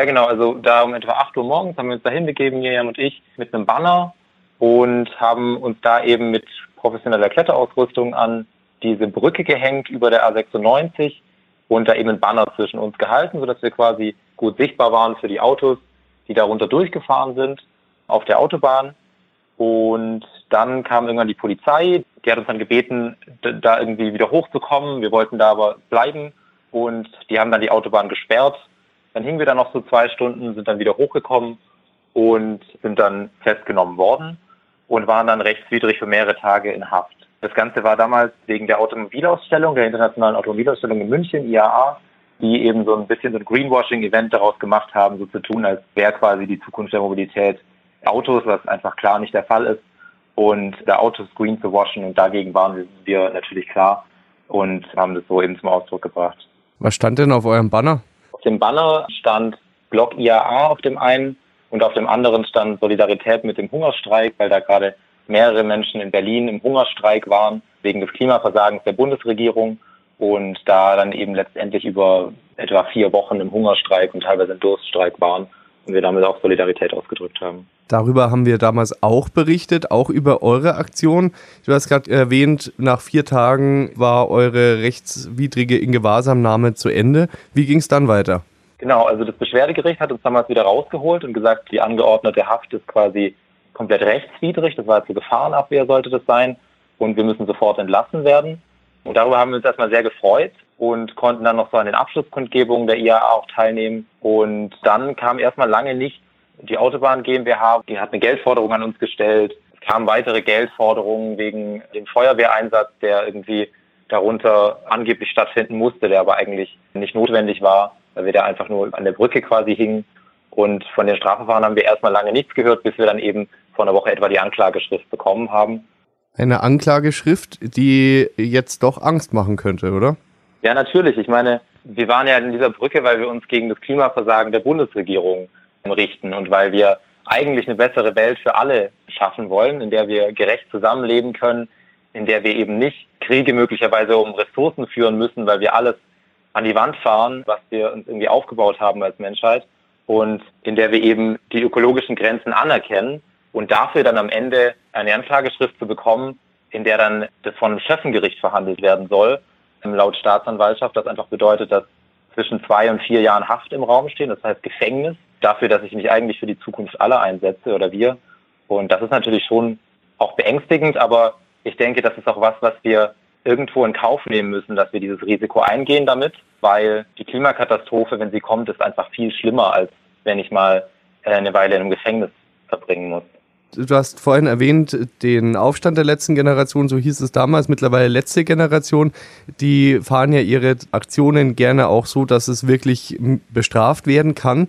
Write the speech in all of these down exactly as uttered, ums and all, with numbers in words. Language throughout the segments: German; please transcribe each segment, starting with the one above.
Ja, genau. Also da um etwa acht Uhr morgens haben wir uns da hinbegeben, Miriam und ich, mit einem Banner und haben uns da eben mit professioneller Kletterausrüstung an diese Brücke gehängt über der A sechsundneunzig und da eben ein Banner zwischen uns gehalten, sodass wir quasi gut sichtbar waren für die Autos, die darunter durchgefahren sind auf der Autobahn. Und dann kam irgendwann die Polizei, die hat uns dann gebeten, da irgendwie wieder hochzukommen. Wir wollten da aber bleiben und die haben dann die Autobahn gesperrt. Dann hingen wir da noch so zwei Stunden, sind dann wieder hochgekommen und sind dann festgenommen worden und waren dann rechtswidrig für mehrere Tage in Haft. Das Ganze war damals wegen der Automobilausstellung, der internationalen Automobilausstellung in München, I A A, die eben so ein bisschen so ein Greenwashing-Event daraus gemacht haben, so zu tun, als wäre quasi die Zukunft der Mobilität Autos, was einfach klar nicht der Fall ist, und da Autos green zu waschen, und dagegen waren wir natürlich klar und haben das so eben zum Ausdruck gebracht. Was stand denn auf eurem Banner? Auf dem Banner stand Block I A A auf dem einen und auf dem anderen stand Solidarität mit dem Hungerstreik, weil da gerade mehrere Menschen in Berlin im Hungerstreik waren, wegen des Klimaversagens der Bundesregierung und da dann eben letztendlich über etwa vier Wochen im Hungerstreik und teilweise im Durststreik waren und wir damit auch Solidarität ausgedrückt haben. Darüber haben wir damals auch berichtet, auch über eure Aktion. Du hast gerade erwähnt, nach vier Tagen war eure rechtswidrige Ingewahrsamnahme zu Ende. Wie ging es dann weiter? Genau, also das Beschwerdegericht hat uns damals wieder rausgeholt und gesagt, die angeordnete Haft ist quasi komplett rechtswidrig. Das war zur Gefahrenabwehr, sollte das sein. Und wir müssen sofort entlassen werden. Und darüber haben wir uns erstmal sehr gefreut und konnten dann noch so an den Abschlusskundgebungen der I A A auch teilnehmen. Und dann kam erstmal lange nicht die Autobahn GmbH, die hat eine Geldforderung an uns gestellt. Es kamen weitere Geldforderungen wegen dem Feuerwehreinsatz, der irgendwie darunter angeblich stattfinden musste, der aber eigentlich nicht notwendig war, weil wir da einfach nur an der Brücke quasi hingen. Und von den Strafverfahren haben wir erstmal lange nichts gehört, bis wir dann eben vor einer Woche etwa die Anklageschrift bekommen haben. Eine Anklageschrift, die jetzt doch Angst machen könnte, oder? Ja, natürlich. Ich meine, wir waren ja in dieser Brücke, weil wir uns gegen das Klimaversagen der Bundesregierung richten und weil wir eigentlich eine bessere Welt für alle schaffen wollen, in der wir gerecht zusammenleben können, in der wir eben nicht Kriege möglicherweise um Ressourcen führen müssen, weil wir alles an die Wand fahren, was wir uns irgendwie aufgebaut haben als Menschheit, und in der wir eben die ökologischen Grenzen anerkennen und dafür dann am Ende eine Anklageschrift zu bekommen, in der dann das von einem Schöffengericht verhandelt werden soll, laut Staatsanwaltschaft, das einfach bedeutet, dass zwischen zwei und vier Jahren Haft im Raum stehen, das heißt Gefängnis, dafür, dass ich mich eigentlich für die Zukunft aller einsetze oder wir. Und das ist natürlich schon auch beängstigend, aber ich denke, das ist auch was, was wir irgendwo in Kauf nehmen müssen, dass wir dieses Risiko eingehen damit, weil die Klimakatastrophe, wenn sie kommt, ist einfach viel schlimmer, als wenn ich mal eine Weile in einem Gefängnis verbringen muss. Du hast vorhin erwähnt, den Aufstand der letzten Generation, so hieß es damals, mittlerweile letzte Generation, die fahren ja ihre Aktionen gerne auch so, dass es wirklich bestraft werden kann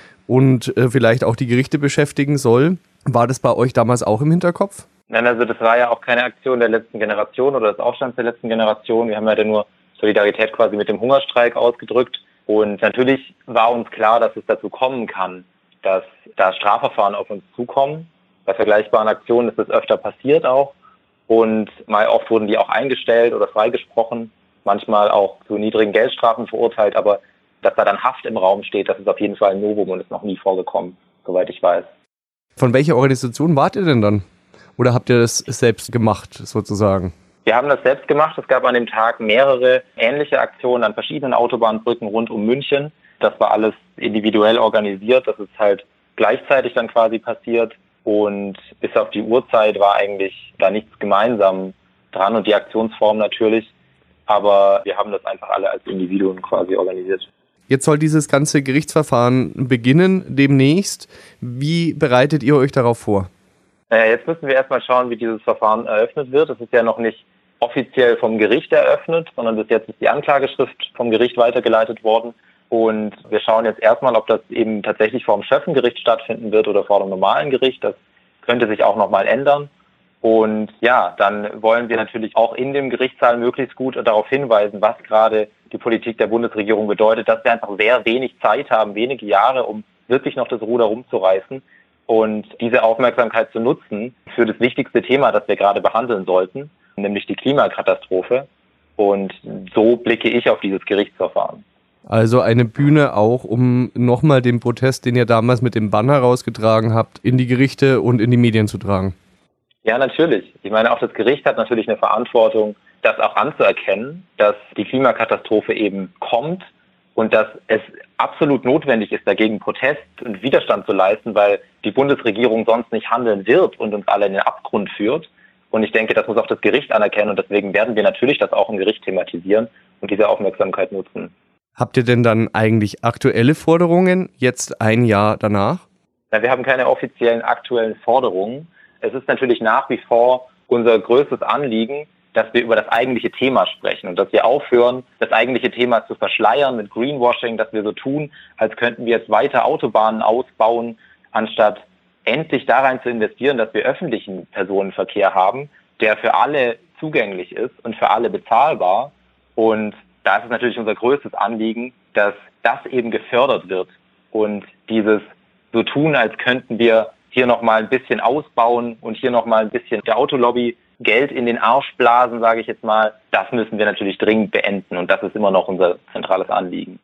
und äh, vielleicht auch die Gerichte beschäftigen soll. War das bei euch damals auch im Hinterkopf? Nein, also das war ja auch keine Aktion der letzten Generation oder des Aufstands der letzten Generation. Wir haben ja nur Solidarität quasi mit dem Hungerstreik ausgedrückt. Und natürlich war uns klar, dass es dazu kommen kann, dass da Strafverfahren auf uns zukommen. Bei vergleichbaren Aktionen ist das öfter passiert auch. Und mal oft wurden die auch eingestellt oder freigesprochen, manchmal auch zu niedrigen Geldstrafen verurteilt. Aber dass da dann Haft im Raum steht, das ist auf jeden Fall ein Novum und ist noch nie vorgekommen, soweit ich weiß. Von welcher Organisation wart ihr denn dann? Oder habt ihr das selbst gemacht, sozusagen? Wir haben das selbst gemacht. Es gab an dem Tag mehrere ähnliche Aktionen an verschiedenen Autobahnbrücken rund um München. Das war alles individuell organisiert. Das ist halt gleichzeitig dann quasi passiert. Und bis auf die Uhrzeit war eigentlich da nichts gemeinsam dran und die Aktionsform natürlich. Aber wir haben das einfach alle als Individuen quasi organisiert. Jetzt soll dieses ganze Gerichtsverfahren beginnen demnächst. Wie bereitet ihr euch darauf vor? Äh, jetzt müssen wir erstmal schauen, wie dieses Verfahren eröffnet wird. Es ist ja noch nicht offiziell vom Gericht eröffnet, sondern bis jetzt ist die Anklageschrift vom Gericht weitergeleitet worden. Und wir schauen jetzt erstmal, ob das eben tatsächlich vor dem Schöffengericht stattfinden wird oder vor dem normalen Gericht. Das könnte sich auch nochmal ändern. Und ja, dann wollen wir natürlich auch in dem Gerichtssaal möglichst gut darauf hinweisen, was gerade die Politik der Bundesregierung bedeutet, dass wir einfach sehr wenig Zeit haben, wenige Jahre, um wirklich noch das Ruder rumzureißen und diese Aufmerksamkeit zu nutzen für das wichtigste Thema, das wir gerade behandeln sollten, nämlich die Klimakatastrophe. Und so blicke ich auf dieses Gerichtsverfahren. Also eine Bühne auch, um nochmal den Protest, den ihr damals mit dem Banner rausgetragen habt, in die Gerichte und in die Medien zu tragen. Ja, natürlich. Ich meine, auch das Gericht hat natürlich eine Verantwortung, das auch anzuerkennen, dass die Klimakatastrophe eben kommt und dass es absolut notwendig ist, dagegen Protest und Widerstand zu leisten, weil die Bundesregierung sonst nicht handeln wird und uns alle in den Abgrund führt. Und ich denke, das muss auch das Gericht anerkennen und deswegen werden wir natürlich das auch im Gericht thematisieren und diese Aufmerksamkeit nutzen. Habt ihr denn dann eigentlich aktuelle Forderungen, jetzt ein Jahr danach? Ja, wir haben keine offiziellen aktuellen Forderungen. Es ist natürlich nach wie vor unser größtes Anliegen, dass wir über das eigentliche Thema sprechen und dass wir aufhören, das eigentliche Thema zu verschleiern mit Greenwashing, dass wir so tun, als könnten wir jetzt weiter Autobahnen ausbauen, anstatt endlich da rein zu investieren, dass wir öffentlichen Personenverkehr haben, der für alle zugänglich ist und für alle bezahlbar. Und da ist es natürlich unser größtes Anliegen, dass das eben gefördert wird und dieses so tun, als könnten wir hier nochmal ein bisschen ausbauen und hier nochmal ein bisschen der Autolobby Geld in den Arsch blasen, sage ich jetzt mal, das müssen wir natürlich dringend beenden und das ist immer noch unser zentrales Anliegen.